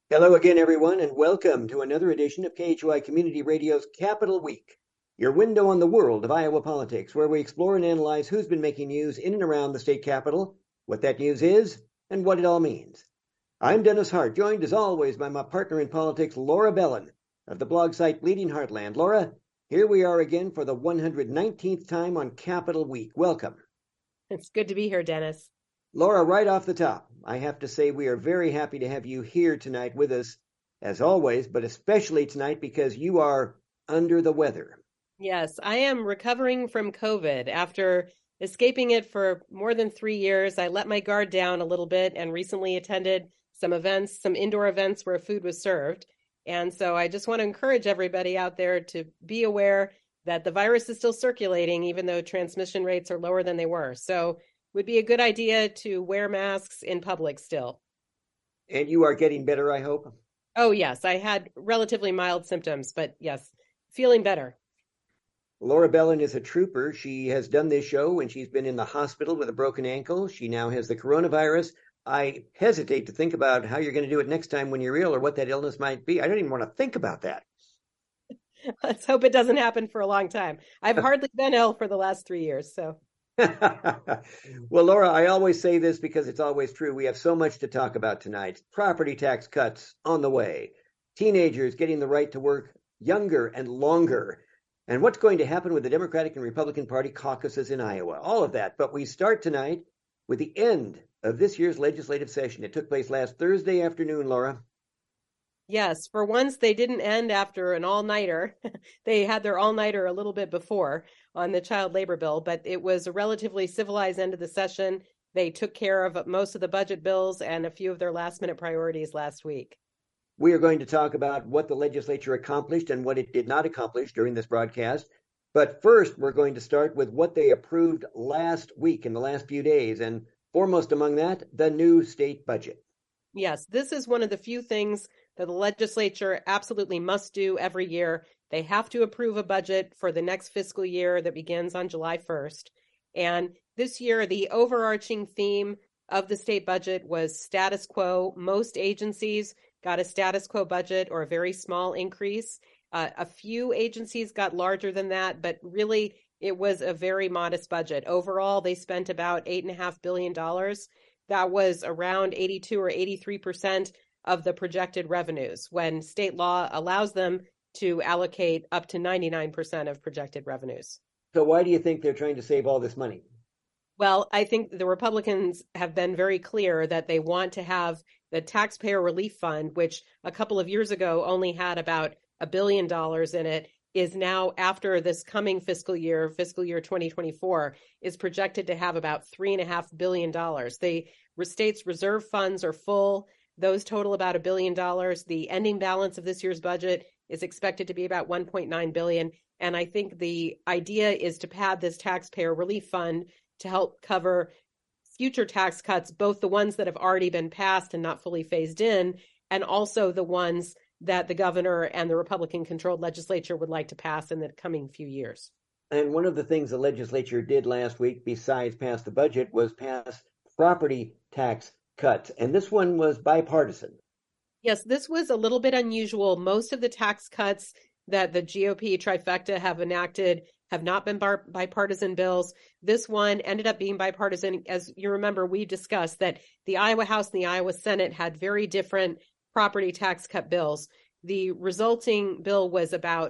Hello again, everyone, and welcome to another edition of KHY Community Radio's Capital Week, your window on the world of Iowa politics, where we explore and analyze who's been making news in and around the state capitol, what that news is, and what it all means. I'm Dennis Hart, joined as always by my partner in politics, Laura Bellin, of the blog site Bleeding Heartland. Laura, here we are again for the 119th time on Capital Week. Welcome. It's good to be here, Dennis. Laura, right off the top, I have to say we are very happy to have you here tonight with us, as always, but especially tonight because you are under the weather. Yes, I am recovering from COVID. After escaping it for more than 3 years, I let my guard down a little bit and recently attended some events, some indoor events where food was served. And so I just want to encourage everybody out there to be aware that the virus is still circulating, even though transmission rates are lower than they were. So would be a good idea to wear masks in public still. And you are getting better, I hope? Oh, yes. I had relatively mild symptoms, but yes, feeling better. Laura Bellin is a trooper. She has done this show when she's been in the hospital with a broken ankle. She now has the coronavirus. I hesitate to think about how you're going to do it next time when you're ill or what that illness might be. I don't even want to think about that. Let's hope it doesn't happen for a long time. I've hardly been ill for the last 3 years, so. Well, Laura, I always say this because it's always true. We have so much to talk about tonight. Property tax cuts on the way, teenagers getting the right to work younger and longer, and what's going to happen with the Democratic and Republican Party caucuses in Iowa. All of that. But we start tonight with the end of this year's legislative session. It took place last Thursday afternoon, Laura. Yes, for once they didn't end after an all-nighter. They had their all-nighter a little bit before on the child labor bill, but it was a relatively civilized end of the session. They took care of most of the budget bills and a few of their last-minute priorities last week. We are going to talk about what the legislature accomplished and what it did not accomplish during this broadcast. But first, we're going to start with what they approved last week in the last few days, and foremost among that, the new state budget. Yes, this is one of the few things that the legislature absolutely must do every year. They have to approve a budget for the next fiscal year that begins on July 1st. And this year, the overarching theme of the state budget was status quo. Most agencies got a status quo budget or a very small increase. A few agencies got larger than that, but really it was a very modest budget. Overall, they spent about $8.5 billion. That was around 82 or 83% of the projected revenues, when state law allows them to allocate up to 99% of projected revenues. So why do you think they're trying to save all this money? Well, I think the Republicans have been very clear that they want to have the taxpayer relief fund, which a couple of years ago only had about $1 billion in it, is now, after this coming fiscal year 2024, is projected to have about $3.5 billion. The state's reserve funds are full. Those total about $1 billion. The ending balance of this year's budget is expected to be about $1.9 billion. And I think the idea is to pad this taxpayer relief fund to help cover future tax cuts, both the ones that have already been passed and not fully phased in, and also the ones that the governor and the Republican-controlled legislature would like to pass in the coming few years. And one of the things the legislature did last week, besides pass the budget, was pass property tax cuts. And this one was bipartisan. Yes, this was a little bit unusual. Most of the tax cuts that the GOP trifecta have enacted have not been bipartisan bills. This one ended up being bipartisan. As you remember, we discussed that the Iowa House and the Iowa Senate had very different property tax cut bills. The resulting bill was about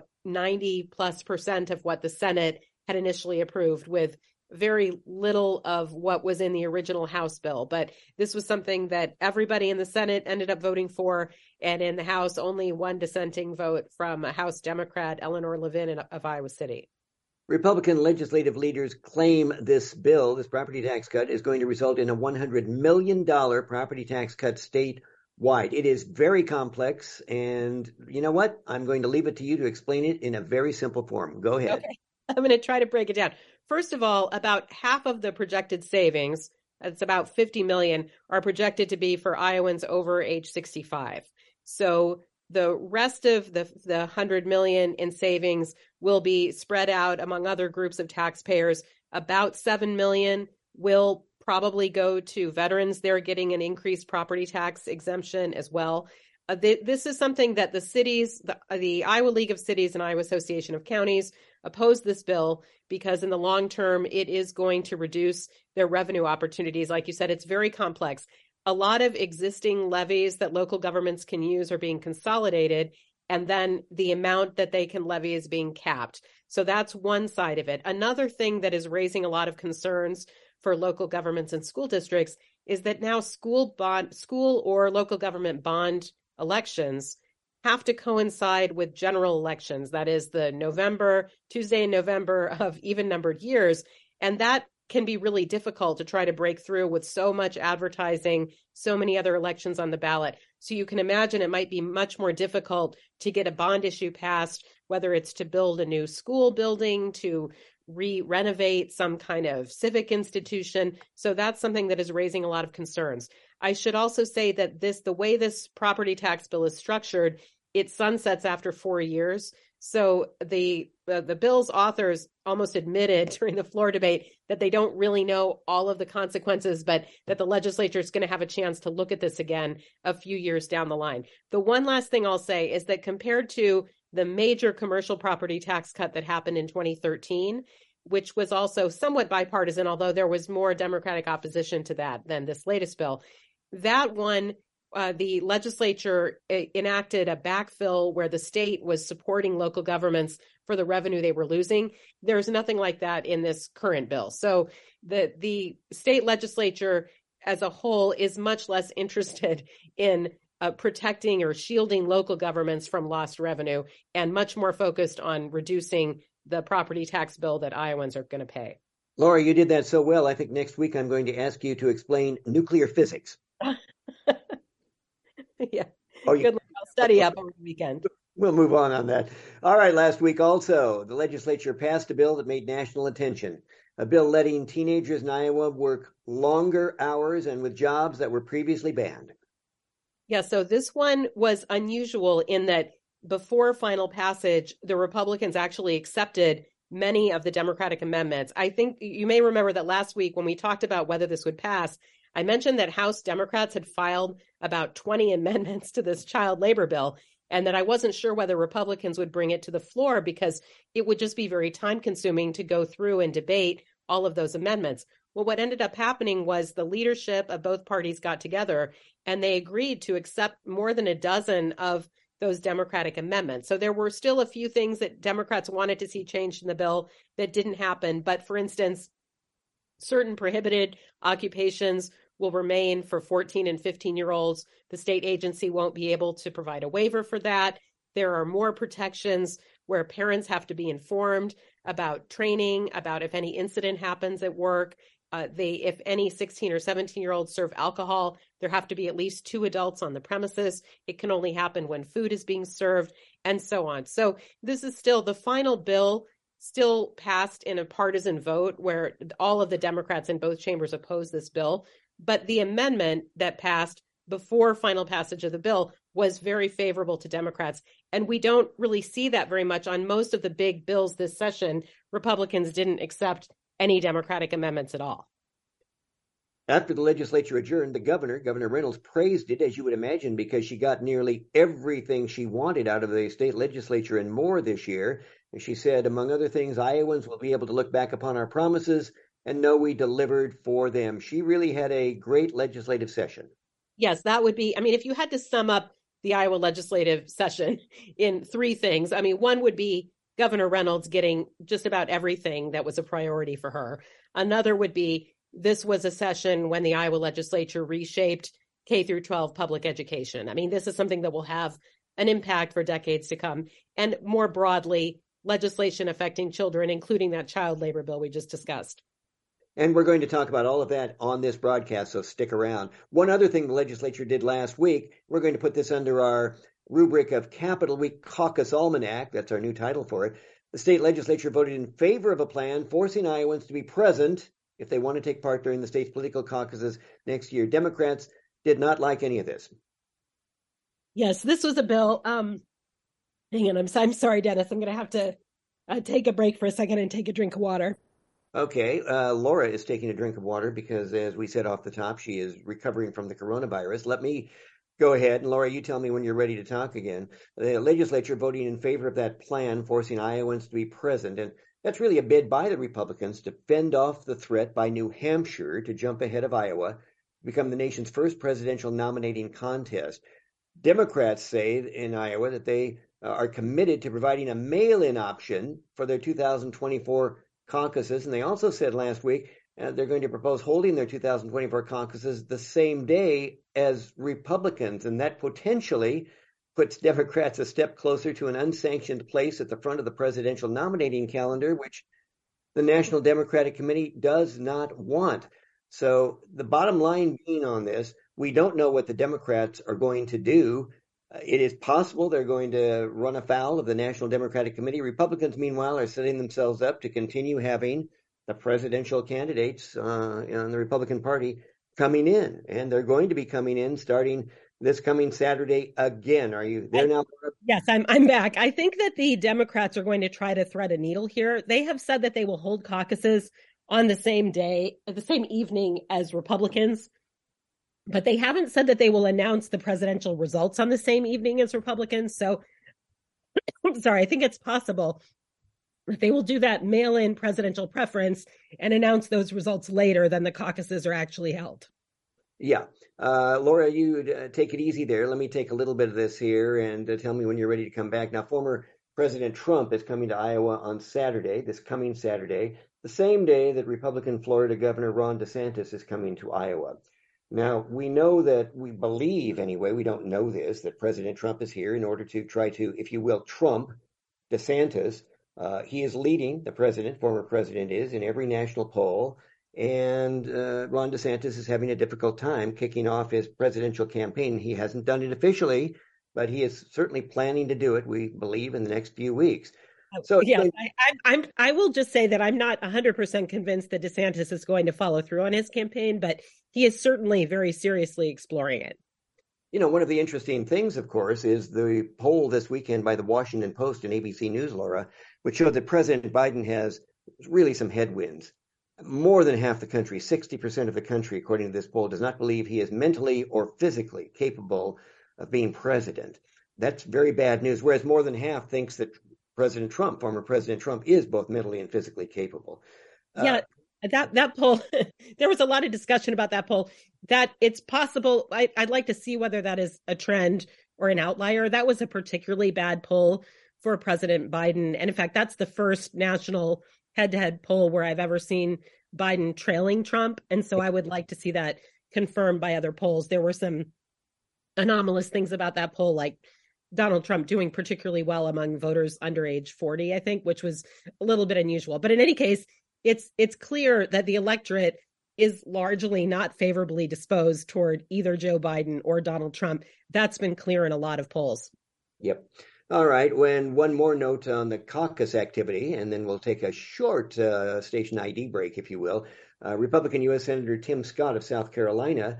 90+% of what the Senate had initially approved, with very little of what was in the original House bill. But this was something that everybody in the Senate ended up voting for, and in the House, only one dissenting vote from a House Democrat, Eleanor Levin of Iowa City. Republican legislative leaders claim this bill, this property tax cut, is going to result in a $100 million property tax cut statewide. It is very complex, and you know what? I'm going to leave it to you to explain it in a very simple form. Go ahead. Okay, I'm going to try to break it down. First of all, about half of the projected savings, that's about 50 million, are projected to be for Iowans over age 65. So the rest of the 100 million in savings will be spread out among other groups of taxpayers. About 7 million will probably go to veterans. They're getting an increased property tax exemption as well. this is something that the cities, the Iowa League of Cities and Iowa Association of Counties oppose this bill because in the long term, it is going to reduce their revenue opportunities. Like you said, it's very complex. A lot of existing levies that local governments can use are being consolidated, and then the amount that they can levy is being capped. So that's one side of it. Another thing that is raising a lot of concerns for local governments and school districts is that now school or local government bond elections have to coincide with general elections. That is the Tuesday in November of even numbered years. And that can be really difficult to try to break through with so much advertising, so many other elections on the ballot. So you can imagine it might be much more difficult to get a bond issue passed, whether it's to build a new school building, to renovate some kind of civic institution. So that's something that is raising a lot of concerns. I should also say that the way this property tax bill is structured, it sunsets after 4 years. So the bill's authors almost admitted during the floor debate that they don't really know all of the consequences, but that the legislature is going to have a chance to look at this again a few years down the line. The one last thing I'll say is that compared to the major commercial property tax cut that happened in 2013, which was also somewhat bipartisan, although there was more Democratic opposition to that than this latest bill, that one, the legislature enacted a backfill where the state was supporting local governments for the revenue they were losing. There's nothing like that in this current bill. So the state legislature as a whole is much less interested in protecting or shielding local governments from lost revenue and much more focused on reducing the property tax bill that Iowans are going to pay. Laura, you did that so well. I think next week I'm going to ask you to explain nuclear physics. Yeah. Good luck. I'll study up over the weekend. We'll move on that. All right. Last week also, the legislature passed a bill that made national attention. A bill letting teenagers in Iowa work longer hours and with jobs that were previously banned. Yeah. So this one was unusual in that before final passage, the Republicans actually accepted many of the Democratic amendments. I think you may remember that last week when we talked about whether this would pass, I mentioned that House Democrats had filed about 20 amendments to this child labor bill, and that I wasn't sure whether Republicans would bring it to the floor because it would just be very time consuming to go through and debate all of those amendments. Well, what ended up happening was the leadership of both parties got together and they agreed to accept more than a dozen of those Democratic amendments. So there were still a few things that Democrats wanted to see changed in the bill that didn't happen. But for instance, certain prohibited occupations will remain for 14 and 15-year-olds. The state agency won't be able to provide a waiver for that. There are more protections where parents have to be informed about training, about if any incident happens at work. If any 16 or 17-year-olds serve alcohol, there have to be at least 2 adults on the premises. It can only happen when food is being served, and so on. So this is still the final bill, still passed in a partisan vote where all of the Democrats in both chambers oppose this bill. But the amendment that passed before final passage of the bill was very favorable to Democrats. And we don't really see that very much on most of the big bills this session. Republicans didn't accept any Democratic amendments at all. After the legislature adjourned, Governor Reynolds, praised it, as you would imagine, because she got nearly everything she wanted out of the state legislature and more this year. And she said, among other things, Iowans will be able to look back upon our promises and know we delivered for them. She really had a great legislative session. Yes, that would be, if you had to sum up the Iowa legislative session in 3 things, one would be Governor Reynolds getting just about everything that was a priority for her. Another would be this was a session when the Iowa legislature reshaped K through 12 public education. This is something that will have an impact for decades to come. And more broadly, legislation affecting children, including that child labor bill we just discussed. And we're going to talk about all of that on this broadcast, so stick around. One other thing the legislature did last week, we're going to put this under our rubric of Capitol Week Caucus Almanac. That's our new title for it. The state legislature voted in favor of a plan forcing Iowans to be present if they want to take part during the state's political caucuses next year. Democrats did not like any of this. Yes, this was a bill. Hang on, I'm sorry, Dennis. I'm going to have to take a break for a second and take a drink of water. Okay, Laura is taking a drink of water because, as we said off the top, she is recovering from the coronavirus. Let me Go ahead, and Laura, you tell me when you're ready to talk again. The legislature voting in favor of that plan, forcing Iowans to be present, and that's really a bid by the Republicans to fend off the threat by New Hampshire to jump ahead of Iowa, to become the nation's first presidential nominating contest. Democrats say in Iowa that they are committed to providing a mail-in option for their 2024 caucuses, and they also said last week they're going to propose holding their 2024 caucuses the same day as Republicans, and that potentially puts Democrats a step closer to an unsanctioned place at the front of the presidential nominating calendar, which the National Democratic Committee does not want. So the bottom line being on this, we don't know what the Democrats are going to do. It is possible they're going to run afoul of the National Democratic Committee. Republicans, meanwhile, are setting themselves up to continue having the presidential candidates in the Republican Party coming in, and they're going to be coming in starting this coming Saturday again. Are you there now? Yes, I'm back. I think that the Democrats are going to try to thread a needle here. They have said that they will hold caucuses on the same day, the same evening as Republicans, but they haven't said that they will announce the presidential results on the same evening as Republicans. So, I'm sorry, I think it's possible that they will do that mail-in presidential preference and announce those results later than the caucuses are actually held. Yeah. Laura, you take it easy there. Let me take a little bit of this here and tell me when you're ready to come back. Now, former President Trump is coming to Iowa on Saturday, this coming Saturday, the same day that Republican Florida Governor Ron DeSantis is coming to Iowa. Now, we know that, we believe anyway, we don't know this, that President Trump is here in order to try to, if you will, trump DeSantis. He is leading, the president, former president is, in every national poll. And Ron DeSantis is having a difficult time kicking off his presidential campaign. He hasn't done it officially, but he is certainly planning to do it, we believe, in the next few weeks. So yeah, I will just say that I'm not 100% convinced that DeSantis is going to follow through on his campaign, but he is certainly very seriously exploring it. You know, one of the interesting things, of course, is the poll this weekend by the Washington Post and ABC News, Laura, which showed that President Biden has really some headwinds. More than half the country, 60% of the country, according to this poll, does not believe he is mentally or physically capable of being president. That's very bad news, whereas more than half thinks that President Trump, former President Trump, is both mentally and physically capable. Yeah, that poll, there was a lot of discussion about that poll, that it's possible. I'd like to see whether that is a trend or an outlier. That was a particularly bad poll for President Biden. And in fact, that's the first national head-to-head poll where I've ever seen Biden trailing Trump. And so I would like to see that confirmed by other polls. There were some anomalous things about that poll, like Donald Trump doing particularly well among voters under age 40, I think, which was a little bit unusual. But in any case, it's clear that the electorate is largely not favorably disposed toward either Joe Biden or Donald Trump. That's been clear in a lot of polls. Yep. All right. One more note on the caucus activity, and then we'll take a short station ID break, if you will. Republican U.S. Senator Tim Scott of South Carolina,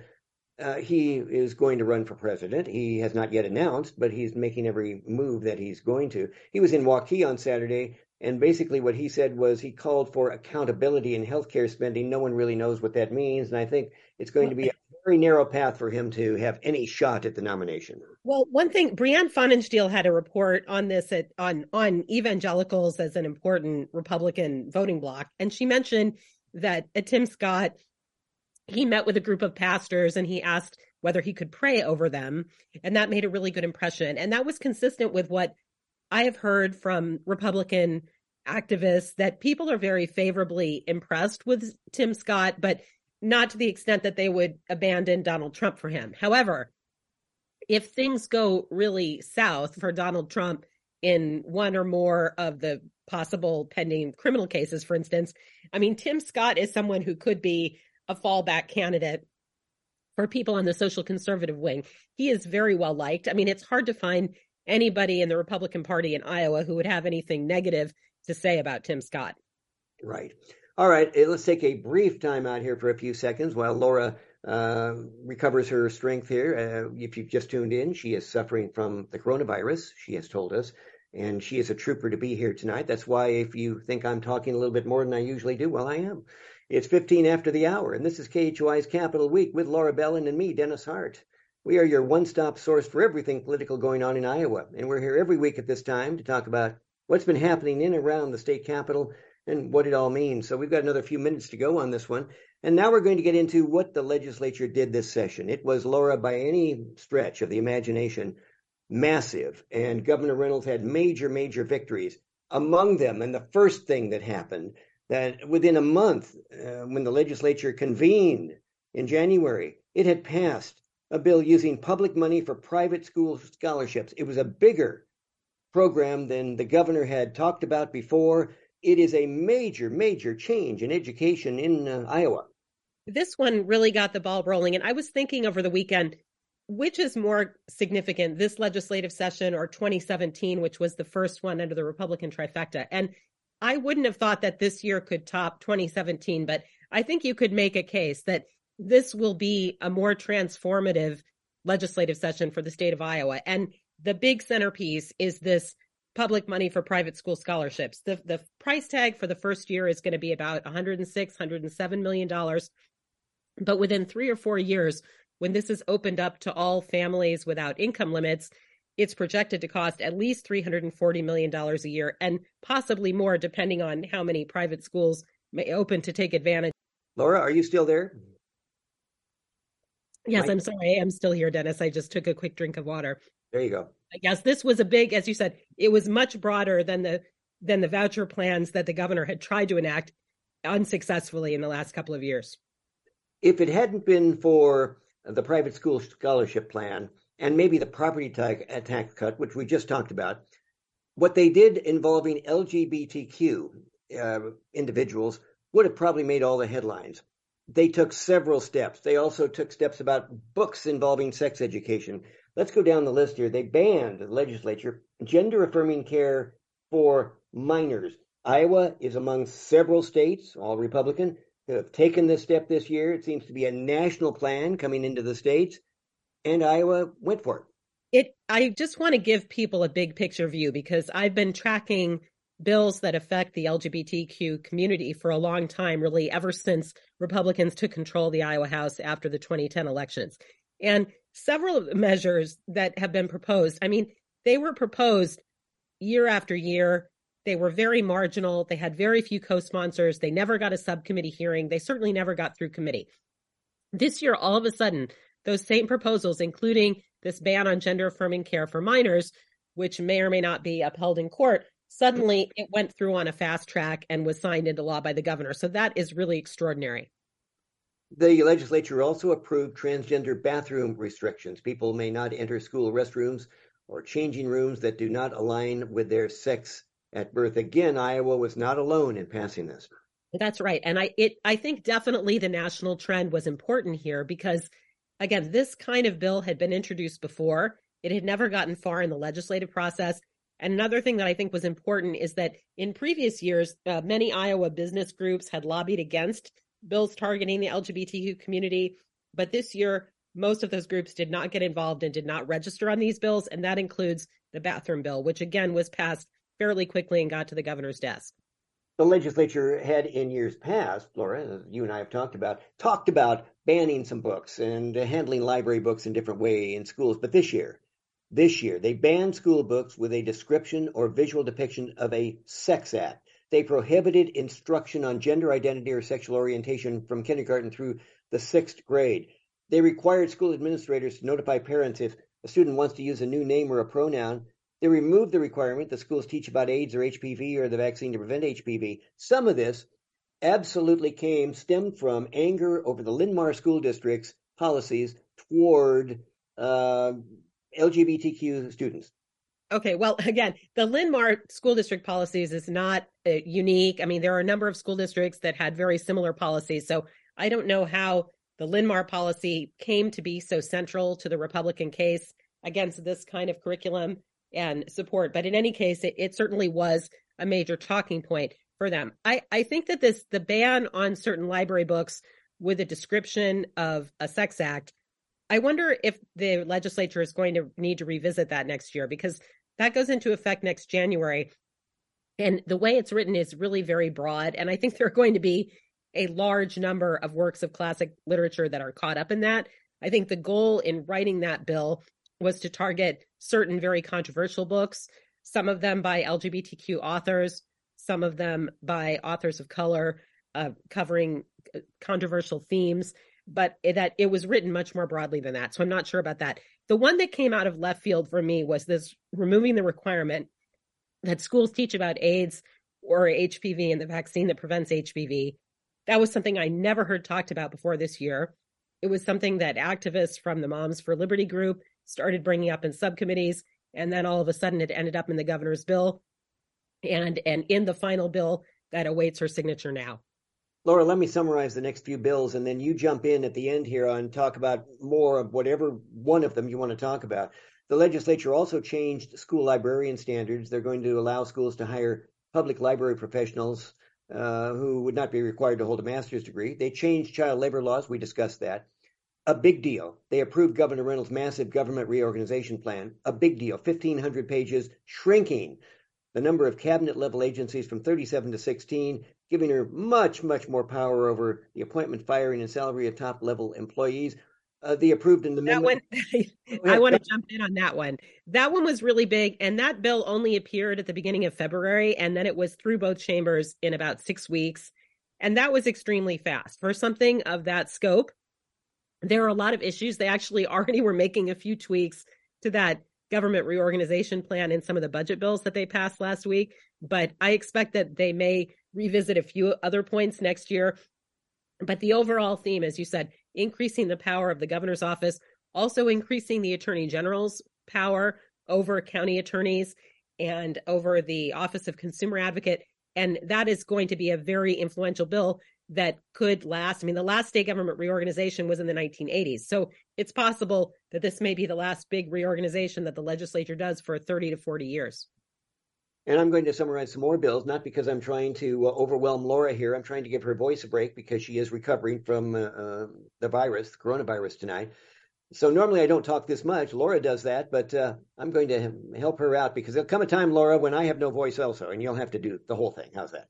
he is going to run for president. He has not yet announced, but he's making every move that he's going to. He was in Waukee on Saturday, and basically what he said was he called for accountability in healthcare spending. No one really knows what that means, and I think it's going to be a very narrow path for him to have any shot at the nomination. Well, one thing, Brianne Pfannenstiel had a report on this on evangelicals as an important Republican voting bloc, and she mentioned that Tim Scott, he met with a group of pastors and he asked whether he could pray over them, and that made a really good impression. And that was consistent with what I have heard from Republican activists, that people are very favorably impressed with Tim Scott, but not to the extent that they would abandon Donald Trump for him. However, if things go really south for Donald Trump in one or more of the possible pending criminal cases, for instance, I mean, Tim Scott is someone who could be a fallback candidate for people on the social conservative wing. He is very well liked. I mean, it's hard to find anybody in the Republican Party in Iowa who would have anything negative to say about Tim Scott. Right. All right. Let's take a brief time out here for a few seconds while Laura recovers her strength here. If you've just tuned in, she is suffering from the coronavirus, she has told us, and she is a trooper to be here tonight. That's why if you think I'm talking a little bit more than I usually do, well, I am. It's 15 after the hour, and this is KHOI's Capital Week with Laura Bellin and me, Dennis Hart. We are your one-stop source for everything political going on in Iowa, and we're here every week at this time to talk about what's been happening in and around the state capitol and what it all means. So we've got another few minutes to go on this one. And now we're going to get into what the legislature did this session. It was, Laura, by any stretch of the imagination, massive. And Governor Reynolds had major, major victories. Among them, and the first thing that happened, that within a month, when the legislature convened in January, it had passed a bill using public money for private school scholarships. It was a bigger program than the governor had talked about before. It is a major, major change in education in Iowa. This one really got the ball rolling. And I was thinking over the weekend, which is more significant, this legislative session or 2017, which was the first one under the Republican trifecta? And I wouldn't have thought that this year could top 2017, but I think you could make a case that this will be a more transformative legislative session for the state of Iowa. And the big centerpiece is this public money for private school scholarships. The price tag for the first year is going to be about $106, $107 million. But within 3 or 4 years, when this is opened up to all families without income limits, it's projected to cost at least $340 million a year, and possibly more, depending on how many private schools may open to take advantage. Laura, are you still there? Yes, Mike? I'm sorry. I am still here, Dennis. I just took a quick drink of water. There you go. Yes, this was a big, as you said, it was much broader than the voucher plans that the governor had tried to enact unsuccessfully in the last couple of years. If it hadn't been for the private school scholarship plan and maybe the property tax cut, which we just talked about, what they did involving LGBTQ individuals would have probably made all the headlines. They took several steps. They also took steps about books involving sex education. Let's go down the list here. They banned, the legislature, gender-affirming care for minors. Iowa is among several states, all Republican, who have taken this step this year. It seems to be a national plan coming into the states, and Iowa went for it. I just want to give people a big picture view, because I've been tracking bills that affect the LGBTQ community for a long time, really ever since Republicans took control of the Iowa House after the 2010 elections. And several of the measures that have been proposed, I mean, they were proposed year after year. They were very marginal. They had very few co-sponsors. They never got a subcommittee hearing. They certainly never got through committee. This year, all of a sudden, those same proposals, including this ban on gender-affirming care for minors, which may or may not be upheld in court, suddenly it went through on a fast track and was signed into law by the governor. So that is really extraordinary. The legislature also approved transgender bathroom restrictions. People may not enter school restrooms or changing rooms that do not align with their sex at birth. Again, Iowa was not alone in passing this. That's right. And I think definitely the national trend was important here because, again, this kind of bill had been introduced before. It had never gotten far in the legislative process. And another thing that I think was important is that in previous years, many Iowa business groups had lobbied against bills targeting the LGBTQ community. But this year, most of those groups did not get involved and did not register on these bills. And that includes the bathroom bill, which again was passed fairly quickly and got to the governor's desk. The legislature had in years past, Laura, as you and I have talked about banning some books and handling library books in different way in schools. But this year, they banned school books with a description or visual depiction of a sex act. They prohibited instruction on gender identity or sexual orientation from kindergarten through the 6th grade. They required school administrators to notify parents if a student wants to use a new name or a pronoun. They removed the requirement that schools teach about AIDS or HPV or the vaccine to prevent HPV. Some of this absolutely stemmed from anger over the Linn-Mar school district's policies toward LGBTQ students. Okay, well, again, the Linn-Mar school district policies is not unique. I mean, there are a number of school districts that had very similar policies. So I don't know how the Linn-Mar policy came to be so central to the Republican case against this kind of curriculum and support. But in any case, it certainly was a major talking point for them. I think that the ban on certain library books with a description of a sex act, I wonder if the legislature is going to need to revisit that next year, because that goes into effect next January. And the way it's written is really very broad. And I think there are going to be a large number of works of classic literature that are caught up in that. I think the goal in writing that bill was to target certain very controversial books, some of them by LGBTQ authors, some of them by authors of color, covering controversial themes, but that it was written much more broadly than that. So I'm not sure about that. The one that came out of left field for me was this removing the requirement that schools teach about AIDS or HPV and the vaccine that prevents HPV. That was something I never heard talked about before this year. It was something that activists from the Moms for Liberty group started bringing up in subcommittees, and then all of a sudden it ended up in the governor's bill and in the final bill that awaits her signature now. Laura, let me summarize the next few bills, and then you jump in at the end here and talk about more of whatever one of them you want to talk about. The legislature also changed school librarian standards. They're going to allow schools to hire public library professionals who would not be required to hold a master's degree. They changed child labor laws. We discussed that. A big deal. They approved Governor Reynolds' massive government reorganization plan. A big deal. 1,500 pages, shrinking the number of cabinet-level agencies from 37 to 16, giving her much, much more power over the appointment, firing, and salary of top-level employees. They approved an amendment. That one, I want to jump in on that one. That one was really big, and that bill only appeared at the beginning of February, and then it was through both chambers in about 6 weeks, and that was extremely fast. For something of that scope, there are a lot of issues. They actually already were making a few tweaks to that government reorganization plan in some of the budget bills that they passed last week, but I expect that they may revisit a few other points next year. But the overall theme, as you said, increasing the power of the governor's office, also increasing the attorney general's power over county attorneys and over the Office of Consumer Advocate. And that is going to be a very influential bill that could last. I mean, the last state government reorganization was in the 1980s. So it's possible that this may be the last big reorganization that the legislature does for 30 to 40 years. And I'm going to summarize some more bills, not because I'm trying to overwhelm Laura here. I'm trying to give her voice a break because she is recovering from the coronavirus tonight. So normally I don't talk this much. Laura does that, but I'm going to help her out because there'll come a time, Laura, when I have no voice also, and you'll have to do the whole thing. How's that?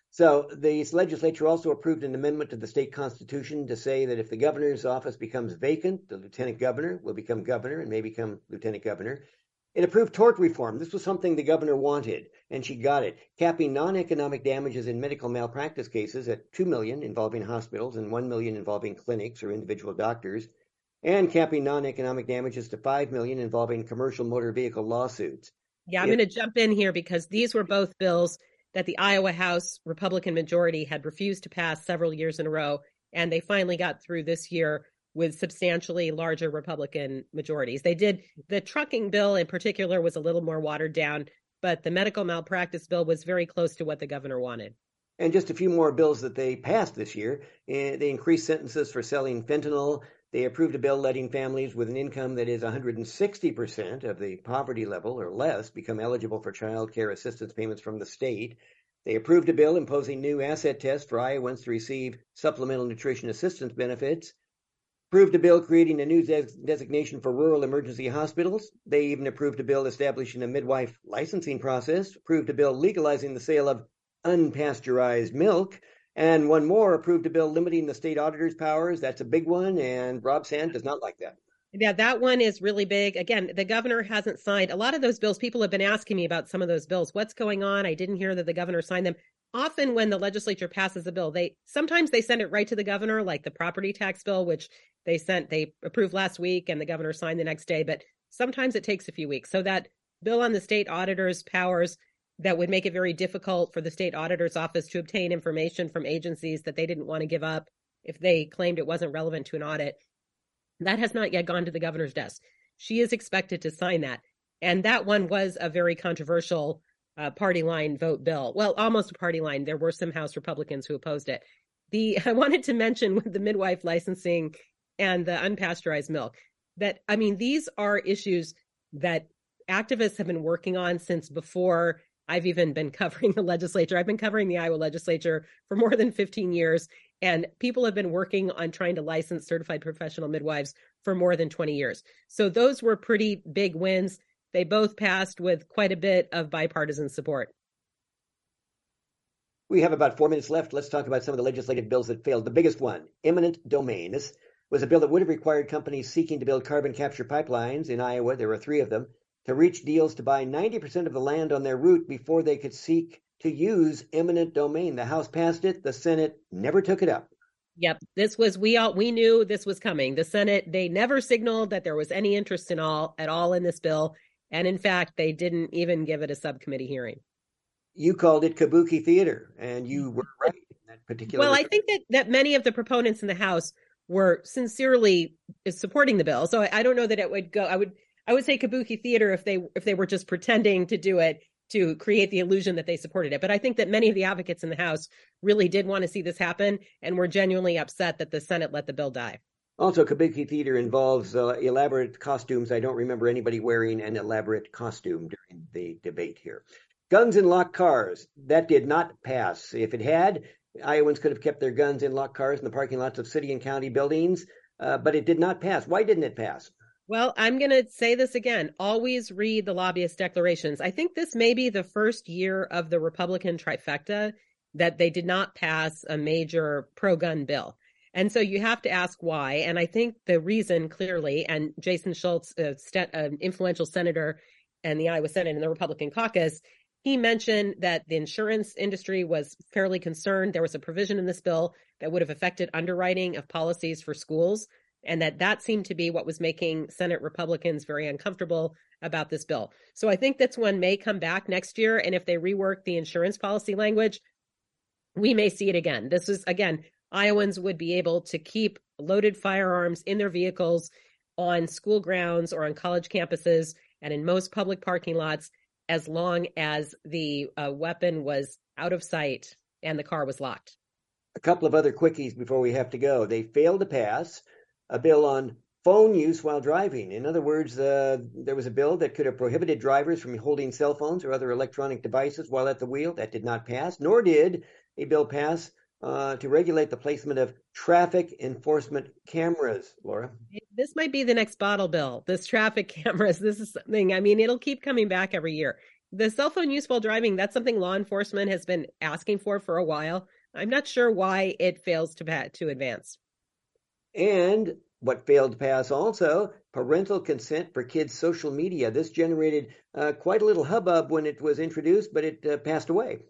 So the legislature also approved an amendment to the state constitution to say that if the governor's office becomes vacant, the lieutenant governor will become governor and may become lieutenant governor. It approved tort reform. This was something the governor wanted, and she got it, capping non-economic damages in medical malpractice cases at $2 million involving hospitals and $1 million involving clinics or individual doctors, and capping non-economic damages to $5 million involving commercial motor vehicle lawsuits. Yeah, I'm going to jump in here because these were both bills that the Iowa House Republican majority had refused to pass several years in a row, and they finally got through this year with substantially larger Republican majorities. They did. The trucking bill in particular was a little more watered down, but the medical malpractice bill was very close to what the governor wanted. And just a few more bills that they passed this year. They increased sentences for selling fentanyl. They approved a bill letting families with an income that is 160% of the poverty level or less become eligible for child care assistance payments from the state. They approved a bill imposing new asset tests for Iowans to receive supplemental nutrition assistance benefits. Approved a bill creating a new designation for rural emergency hospitals. They even approved a bill establishing a midwife licensing process. Approved a bill legalizing the sale of unpasteurized milk. And one more, approved a bill limiting the state auditor's powers. That's a big one, and Rob Sand does not like that. Yeah, that one is really big. Again, the governor hasn't signed a lot of those bills. People have been asking me about some of those bills. What's going on? I didn't hear that the governor signed them. Often when the legislature passes a bill, sometimes they send it right to the governor, like the property tax bill, which they approved last week and the governor signed the next day, but sometimes it takes a few weeks. So that bill on the state auditor's powers that would make it very difficult for the state auditor's office to obtain information from agencies that they didn't want to give up if they claimed it wasn't relevant to an audit. That has not yet gone to the governor's desk. She is expected to sign that. And that one was a very controversial party line vote bill. Well, almost a party line. There were some House Republicans who opposed it. I wanted to mention with the midwife licensing and the unpasteurized milk that, I mean, these are issues that activists have been working on since before I've even been covering the legislature. I've been covering the Iowa legislature for more than 15 years, and people have been working on trying to license certified professional midwives for more than 20 years. So those were pretty big wins. They both passed with quite a bit of bipartisan support. We have about 4 minutes left. Let's talk about some of the legislative bills that failed. The biggest one, eminent domain. This was a bill that would have required companies seeking to build carbon capture pipelines in Iowa, there were 3 of them, to reach deals to buy 90% of the land on their route before they could seek to use eminent domain. The House passed it. The Senate never took it up. Yep, we knew this was coming. The Senate, they never signaled that there was any interest at all in this bill, and in fact, they didn't even give it a subcommittee hearing. You called it kabuki theater, and you were right in that particular. Well, I think that many of the proponents in the House were sincerely supporting the bill. So I don't know that it would go. I would say kabuki theater if they were just pretending to do it to create the illusion that they supported it. But I think that many of the advocates in the House really did want to see this happen and were genuinely upset that the Senate let the bill die. Also, kabuki theater involves elaborate costumes. I don't remember anybody wearing an elaborate costume during the debate here. Guns in locked cars. That did not pass. If it had, Iowans could have kept their guns in locked cars in the parking lots of city and county buildings, but it did not pass. Why didn't it pass? Well, I'm going to say this again. Always read the lobbyist declarations. I think this may be the first year of the Republican trifecta that they did not pass a major pro-gun bill. And so you have to ask why. And I think the reason clearly, and Jason Schultz, an influential senator in the Iowa Senate in the Republican caucus, he mentioned that the insurance industry was fairly concerned. There was a provision in this bill that would have affected underwriting of policies for schools, and that seemed to be what was making Senate Republicans very uncomfortable about this bill. So I think this one may come back next year, and if they rework the insurance policy language, we may see it again. This is, again, Iowans would be able to keep loaded firearms in their vehicles on school grounds or on college campuses and in most public parking lots as long as the weapon was out of sight and the car was locked. A couple of other quickies before we have to go. They failed to pass a bill on phone use while driving. In other words, there was a bill that could have prohibited drivers from holding cell phones or other electronic devices while at the wheel. That did not pass, nor did a bill pass to regulate the placement of traffic enforcement cameras. Laura? This might be the next bottle bill, this traffic cameras. This is something, I mean, it'll keep coming back every year. The cell phone use while driving, that's something law enforcement has been asking for a while. I'm not sure why it fails to advance. And what failed to pass also, parental consent for kids' social media. This generated quite a little hubbub when it was introduced, but it passed away.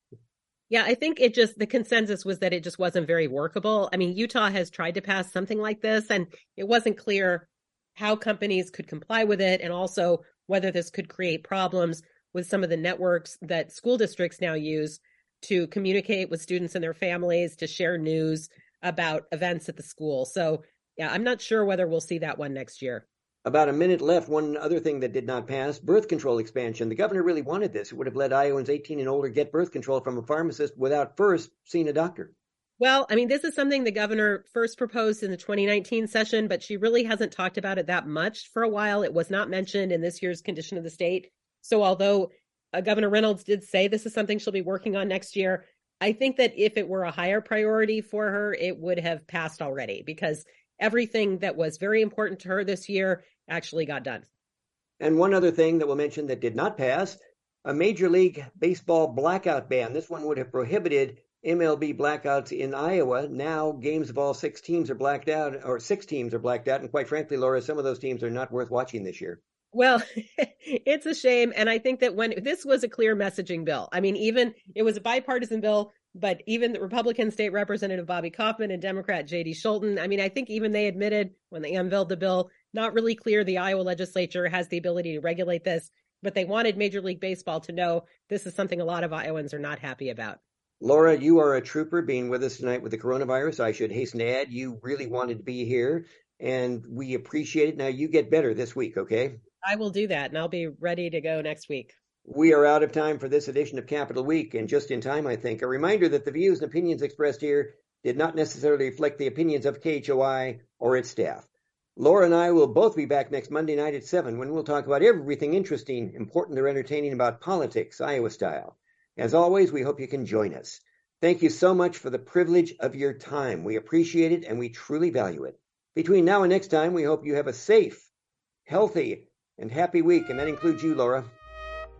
Yeah, I think the consensus was that it just wasn't very workable. I mean, Utah has tried to pass something like this, and it wasn't clear how companies could comply with it, and also whether this could create problems with some of the networks that school districts now use to communicate with students and their families, to share news about events at the school. So, yeah, I'm not sure whether we'll see that one next year. About a minute left. One other thing that did not pass, birth control expansion. The governor really wanted this. It would have let Iowans 18 and older get birth control from a pharmacist without first seeing a doctor. Well, I mean, this is something the governor first proposed in the 2019 session, but she really hasn't talked about it that much for a while. It was not mentioned in this year's condition of the state. So although Governor Reynolds did say this is something she'll be working on next year, I think that if it were a higher priority for her, it would have passed already, because everything that was very important to her this year actually got done. And one other thing that we'll mention that did not pass, a Major League Baseball blackout ban. This one would have prohibited MLB blackouts in Iowa. Now games of all 6 teams are blacked out, or 6 teams are blacked out. And quite frankly, Laura, some of those teams are not worth watching this year. Well, it's a shame. And I think that when this was a clear messaging bill, I mean, even it was a bipartisan bill, but even the Republican State Representative Bobby Kaufman and Democrat J.D. Scholten, I mean, I think even they admitted when they unveiled the bill, not really clear the Iowa legislature has the ability to regulate this, but they wanted Major League Baseball to know this is something a lot of Iowans are not happy about. Laura, you are a trooper being with us tonight with the coronavirus. I should hasten to add, you really wanted to be here, and we appreciate it. Now you get better this week, okay? I will do that, and I'll be ready to go next week. We are out of time for this edition of Capitol Week, and just in time, I think. A reminder that the views and opinions expressed here did not necessarily reflect the opinions of KHOI or its staff. Laura and I will both be back next Monday night at 7 when we'll talk about everything interesting, important, or entertaining about politics, Iowa style. As always, we hope you can join us. Thank you so much for the privilege of your time. We appreciate it, and we truly value it. Between now and next time, we hope you have a safe, healthy, and happy week, and that includes you, Laura.